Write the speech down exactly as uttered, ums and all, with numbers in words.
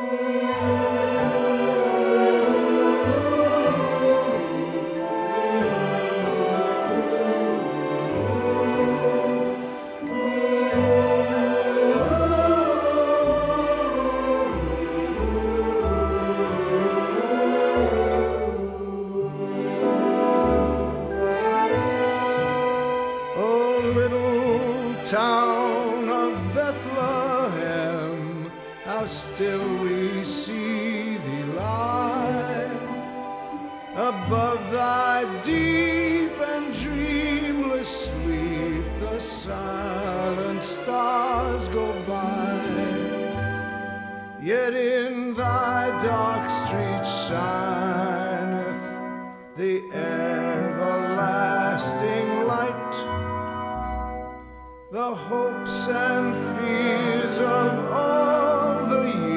Town of Bethlehem, how still we see thee lie above thy deep and dreamless sleep. The silent stars go by, yet in thy dark street shineth the everlasting light. The hopes and fears of